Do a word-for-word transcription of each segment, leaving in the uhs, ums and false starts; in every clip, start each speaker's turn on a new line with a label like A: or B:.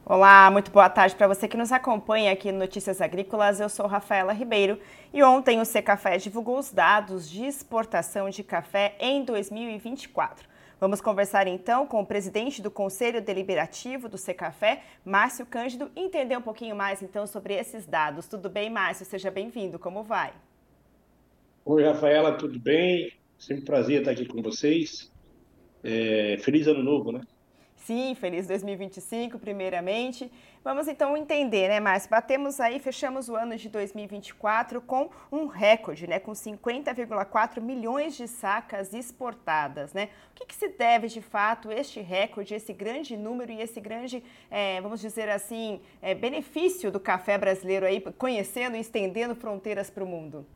A: Olá, muito boa tarde para você que nos acompanha aqui no Notícias Agrícolas. Eu sou Rafaela Ribeiro e ontem o Secafé divulgou os dados de exportação de café em dois mil e vinte e quatro. Vamos conversar então com o presidente do Conselho Deliberativo do Secafé, Márcio Cândido, e entender um pouquinho mais então sobre esses dados. Tudo bem, Márcio? Seja bem-vindo. Como vai?
B: Oi, Rafaela, tudo bem? Sempre um prazer estar aqui com vocês. É, feliz ano novo, né?
A: Sim, feliz dois mil e vinte e cinco, primeiramente. Vamos então entender, né, Márcio? Batemos aí, fechamos o ano de dois mil e vinte e quatro com um recorde, né, com cinquenta vírgula quatro milhões de sacas exportadas, né? O que, que se deve, de fato, este recorde, esse grande número e esse grande, é, vamos dizer assim, é, benefício do café brasileiro aí, conhecendo e estendendo fronteiras para o mundo?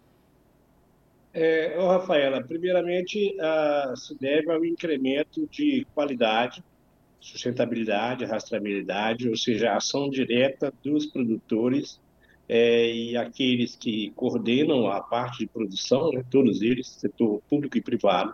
B: É, ô, Rafaela, primeiramente, ah, se deve ao incremento de qualidade, sustentabilidade, rastreabilidade, ou seja, a ação direta dos produtores é, e aqueles que coordenam a parte de produção, né, todos eles, setor público e privado,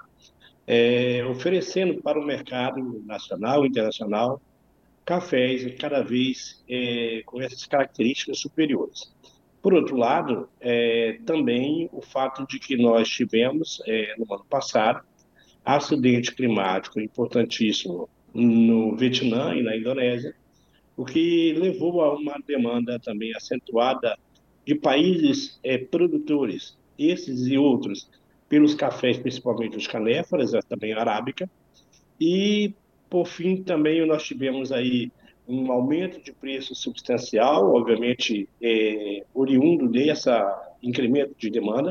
B: é, oferecendo para o mercado nacional e internacional cafés cada vez é, com essas características superiores. Por outro lado, é, também o fato de que nós tivemos, é, no ano passado, acidente climático importantíssimo no Vietnã e na Indonésia, o que levou a uma demanda também acentuada de países é, produtores, esses e outros, pelos cafés, principalmente os canéforas, também a arábica, e, por fim, também nós tivemos aí um aumento de preço substancial, obviamente, é, oriundo desse incremento de demanda.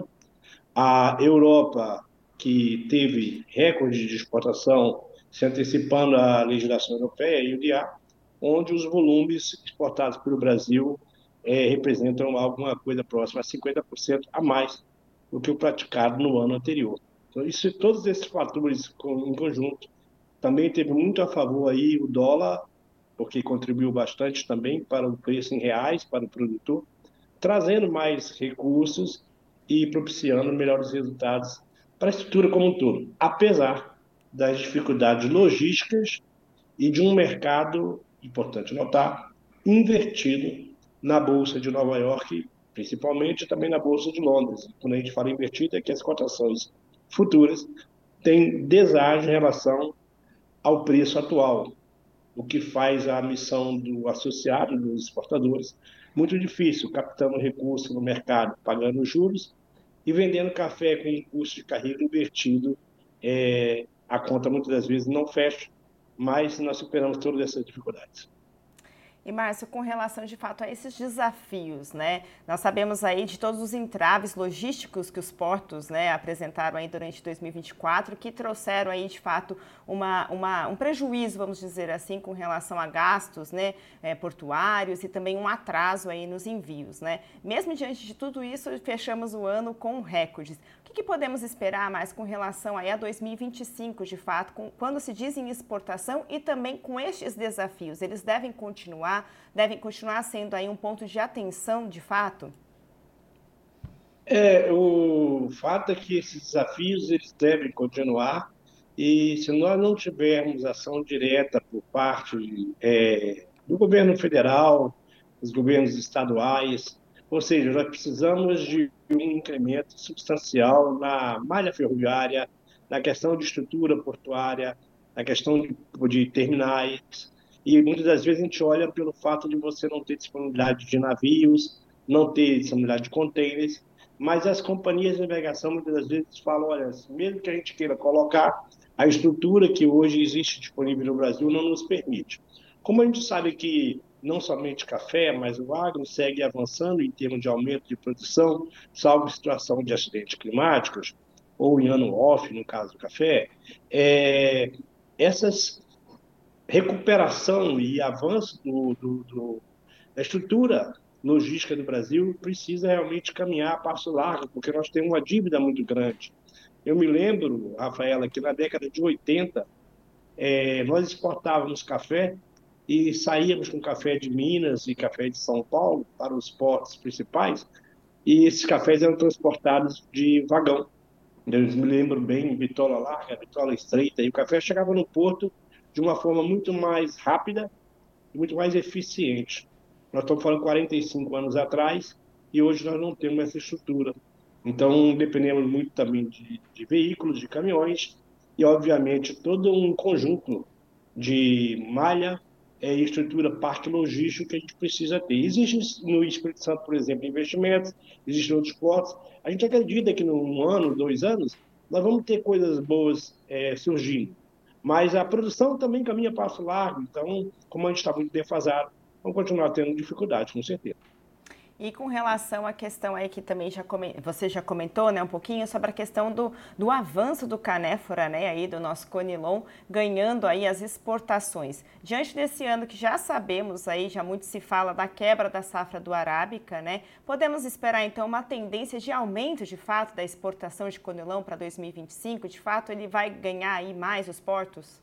B: A Europa, que teve recorde de exportação, se antecipando à legislação europeia e o D A, onde os volumes exportados pelo Brasil é, representam alguma coisa próxima a cinquenta por cento a mais do que o praticado no ano anterior. Então, isso, todos esses fatores em conjunto também teve muito a favor aí o dólar, porque contribuiu bastante também para o preço em reais para o produtor, trazendo mais recursos e propiciando melhores resultados para a estrutura como um todo, apesar das dificuldades logísticas e de um mercado, importante notar, invertido na Bolsa de Nova York, principalmente também na Bolsa de Londres. Quando a gente fala invertido, é que as cotações futuras têm deságio em relação ao preço atual, o que faz a missão do associado, dos exportadores, muito difícil, captando recursos no mercado, pagando juros e vendendo café com um custo de carreira invertido. É, a conta muitas das vezes não fecha, mas nós superamos todas essas dificuldades.
A: E, Márcio, com relação de fato a esses desafios, né? Nós sabemos aí de todos os entraves logísticos que os portos, né, apresentaram aí durante dois mil e vinte e quatro, que trouxeram aí de fato uma, uma, um prejuízo, vamos dizer assim, com relação a gastos, né, é, portuários e também um atraso aí nos envios, né? Mesmo diante de tudo isso, fechamos o ano com recordes. O que, que podemos esperar mais com relação aí a dois mil e vinte e cinco, de fato, com, quando se diz em exportação e também com estes desafios? Eles devem continuar, devem continuar sendo aí um ponto de atenção, de fato?
B: É, o fato é que esses desafios eles devem continuar e se nós não tivermos ação direta por parte é, do governo federal, dos governos estaduais, ou seja, nós precisamos de um incremento substancial na malha ferroviária, na questão de estrutura portuária, na questão de, de terminais, e muitas das vezes a gente olha pelo fato de você não ter disponibilidade de navios, não ter disponibilidade de contêineres, mas as companhias de navegação muitas das vezes falam, olha, mesmo que a gente queira colocar, a estrutura que hoje existe disponível no Brasil não nos permite. Como a gente sabe que não somente café, mas o agro segue avançando em termos de aumento de produção, salvo situação de acidentes climáticos, ou em ano off, no caso do café, é, essas recuperação e avanço do, do, do, da estrutura logística do Brasil precisa realmente caminhar a passo largo, porque nós temos uma dívida muito grande. Eu me lembro, Rafaela, que na década de oitenta, eh, nós exportávamos café e saíamos com café de Minas e café de São Paulo para os portos principais, e esses cafés eram transportados de vagão. Eu me lembro bem, bitola larga, bitola estreita, e o café chegava no porto de uma forma muito mais rápida e muito mais eficiente. Nós estamos falando quarenta e cinco anos atrás e hoje nós não temos essa estrutura. Então, dependemos muito também de, de veículos, de caminhões e, obviamente, todo um conjunto de malha é, e estrutura, parque logístico que a gente precisa ter. Existe no Espírito Santo, por exemplo, investimentos, existem outros portos. A gente acredita que num ano, dois anos, nós vamos ter coisas boas é, surgindo. Mas a produção também caminha passo largo, então, como a gente está muito defasado, vamos continuar tendo dificuldades, com certeza.
A: E com relação à questão aí que também já come, você já comentou, né, um pouquinho sobre a questão do, do avanço do canéfora, né, aí do nosso Conilon, ganhando aí as exportações. Diante desse ano que já sabemos aí, já muito se fala da quebra da safra do Arábica, né, podemos esperar então uma tendência de aumento de fato da exportação de Conilon para dois mil e vinte e cinco? De fato ele vai ganhar aí mais os portos?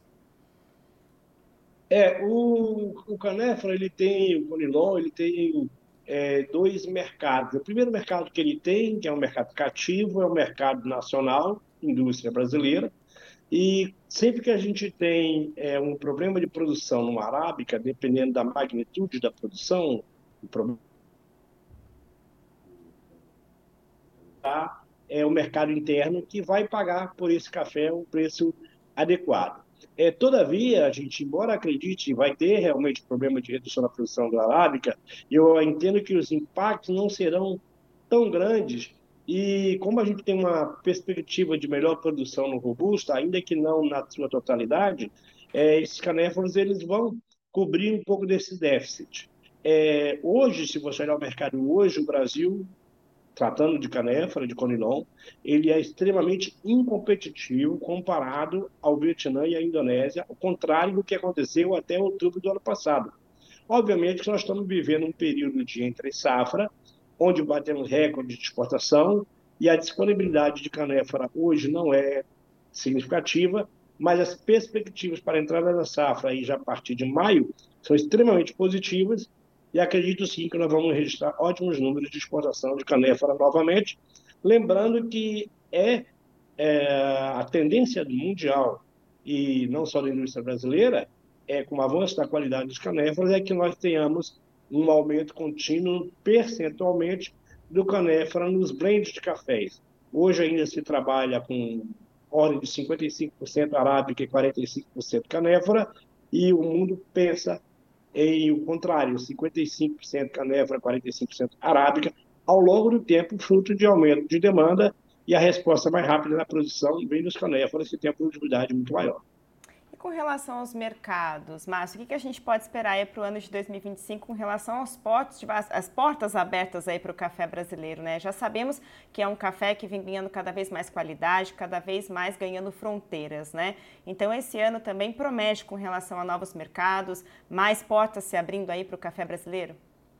B: É, o, o Canéfora, ele tem, o Conilon, ele tem é, dois mercados. O primeiro mercado que ele tem, que é um mercado cativo, é o mercado nacional, indústria brasileira. E sempre que a gente tem é, um problema de produção no Arábica, dependendo da magnitude da produção, o problema é o mercado interno que vai pagar por esse café um preço adequado. É, todavia, a gente, embora acredite, vai ter realmente problema de redução da produção do Arábica, eu entendo que os impactos não serão tão grandes e como a gente tem uma perspectiva de melhor produção no Robusta, ainda que não na sua totalidade, é, esses canéforos eles vão cobrir um pouco desse déficit. É, hoje, se você olhar o mercado hoje, o Brasil tratando de canéfora, de conilon, ele é extremamente incompetitivo comparado ao Vietnã e à Indonésia, ao contrário do que aconteceu até outubro do ano passado. Obviamente que nós estamos vivendo um período de entre-safra, onde batemos recorde de exportação e a disponibilidade de canéfora hoje não é significativa, mas as perspectivas para a entrada da safra aí já a partir de maio são extremamente positivas e acredito sim que nós vamos registrar ótimos números de exportação de canéfora novamente. Lembrando que é, é a tendência mundial, e não só da indústria brasileira, é com o avanço da qualidade dos canéforas, é que nós tenhamos um aumento contínuo percentualmente do canéfora nos blends de cafés. Hoje ainda se trabalha com ordem de cinquenta e cinco por cento arábica e quarenta e cinco por cento canéfora, e o mundo pensa em o contrário, cinquenta e cinco por cento canéfora, quarenta e cinco por cento arábica, ao longo do tempo, fruto de aumento de demanda e a resposta mais rápida na produção vem dos canéforas, que tem a produtividade muito maior.
A: E com relação aos mercados, Márcio, o que a gente pode esperar aí para o ano de dois mil e vinte e cinco com relação aos portos, as portas abertas aí para o café brasileiro, né? Já sabemos que é um café que vem ganhando cada vez mais qualidade, cada vez mais ganhando fronteiras, né? Então esse ano também promete com relação a novos mercados, mais portas se abrindo aí para o café brasileiro?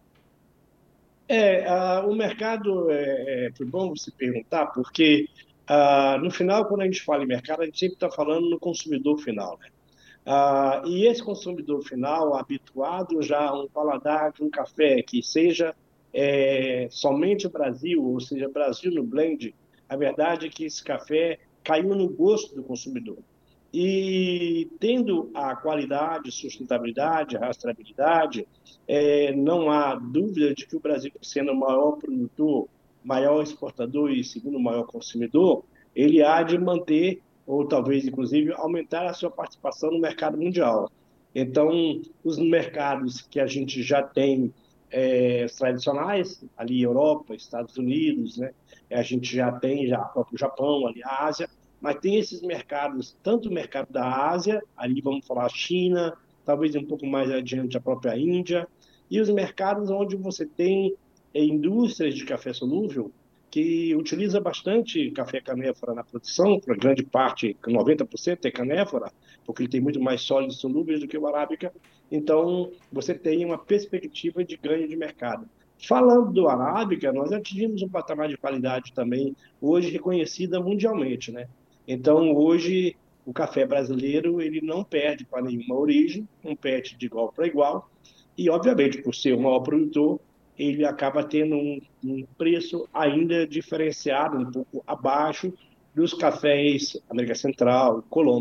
B: É, a, o mercado, é, é, foi bom você perguntar, porque ah, no final, quando a gente fala em mercado, a gente sempre está falando no consumidor final, né? Ah, e esse consumidor final, habituado já a um paladar de um café que seja é, somente o Brasil, ou seja, Brasil no blend, a verdade é que esse café caiu no gosto do consumidor. E tendo a qualidade, sustentabilidade, rastreabilidade, é, não há dúvida de que o Brasil, sendo o maior produtor, maior exportador e segundo maior consumidor, ele há de manter ou talvez, inclusive, aumentar a sua participação no mercado mundial. Então, os mercados que a gente já tem é, tradicionais, ali Europa, Estados Unidos, né? A gente já tem já o próprio Japão, ali a Ásia, mas tem esses mercados, tanto o mercado da Ásia, ali vamos falar China, talvez um pouco mais adiante a própria Índia, e os mercados onde você tem é, indústrias de café solúvel, que utiliza bastante café canéfora na produção, para grande parte, noventa por cento é canéfora, porque ele tem muito mais sólidos solúveis do que o arábica. Então, você tem uma perspectiva de ganho de mercado. Falando do arábica, nós atingimos um patamar de qualidade também, hoje reconhecida mundialmente, né? Então, hoje, o café brasileiro, ele não perde para nenhuma origem, compete de igual para igual, e, obviamente, por ser o maior produtor, ele acaba tendo um, um preço ainda diferenciado, um pouco abaixo dos cafés América Central, Colômbia,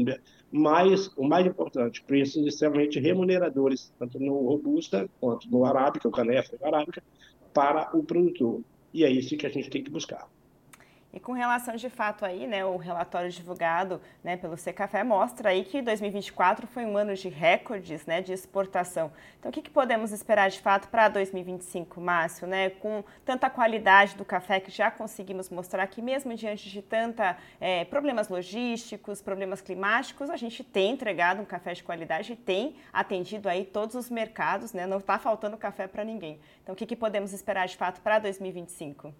B: mas o mais importante, preços extremamente remuneradores, tanto no Robusta quanto no Arábica, o Canefa e o Arábica, para o produtor. E é isso que a gente tem que buscar.
A: E com relação de fato aí, né, o relatório divulgado, né, pelo Secafé mostra aí que dois mil e vinte e quatro foi um ano de recordes, né, de exportação. Então, o que, que podemos esperar de fato para dois mil e vinte e cinco, Márcio, né, com tanta qualidade do café que já conseguimos mostrar que mesmo diante de tanta é, problemas logísticos, problemas climáticos, a gente tem entregado um café de qualidade e tem atendido aí todos os mercados, né, não está faltando café para ninguém. Então, o que, que podemos esperar de fato para dois mil e vinte e cinco?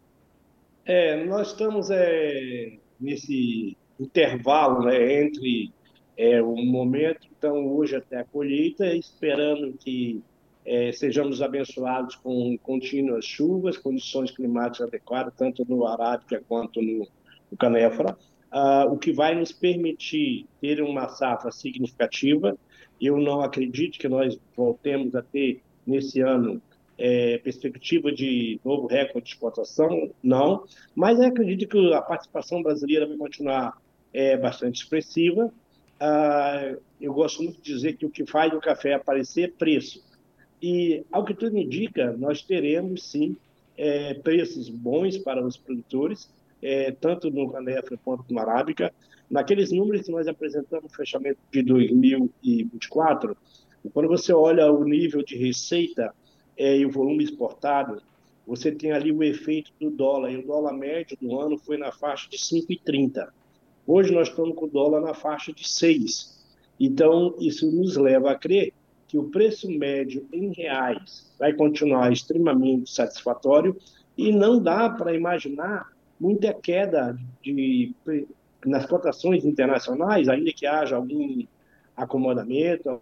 B: É, nós estamos é, nesse intervalo, né, entre é, o momento, então, hoje até a colheita, esperando que é, sejamos abençoados com contínuas chuvas, condições climáticas adequadas, tanto no Arábica quanto no, no Canéfora, ah, o que vai nos permitir ter uma safra significativa. Eu não acredito que nós voltemos a ter, nesse ano, é, perspectiva de novo recorde de exportação, não, mas eu acredito que a participação brasileira vai continuar é, bastante expressiva. Ah, eu gosto muito de dizer que o que faz o café aparecer é preço. E, ao que tudo indica, nós teremos, sim, é, preços bons para os produtores, é, tanto no Canefa quanto no Arábica. Naqueles números que nós apresentamos no fechamento de dois mil e vinte e quatro, quando você olha o nível de receita é, e o volume exportado, você tem ali o efeito do dólar, e o dólar médio do ano foi na faixa de cinco e trinta. Hoje nós estamos com o dólar na faixa de seis. Então, isso nos leva a crer que o preço médio em reais vai continuar extremamente satisfatório e não dá para imaginar muita queda de, nas cotações internacionais, ainda que haja algum acomodamento,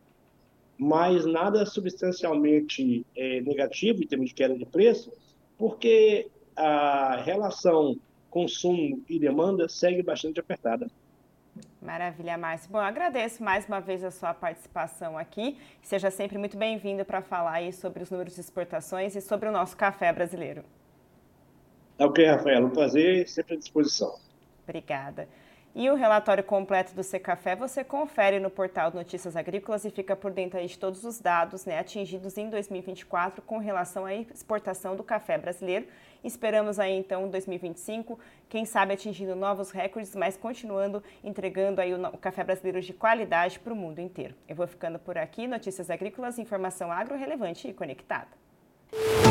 B: mas nada substancialmente é, negativo em termos de queda de preço, porque a relação consumo e demanda segue bastante apertada.
A: Maravilha, Márcio. Bom, eu agradeço mais uma vez a sua participação aqui. Seja sempre muito bem-vindo para falar aí sobre os números de exportações e sobre o nosso café brasileiro.
B: Ok, Rafael, um prazer, sempre à disposição.
A: Obrigada. E o relatório completo do Secafé você confere no portal Notícias Agrícolas e fica por dentro aí de todos os dados, né, atingidos em dois mil e vinte e quatro com relação à exportação do café brasileiro. Esperamos aí então dois mil e vinte e cinco, quem sabe atingindo novos recordes, mas continuando entregando aí o café brasileiro de qualidade para o mundo inteiro. Eu vou ficando por aqui, Notícias Agrícolas, informação agro relevante e conectada.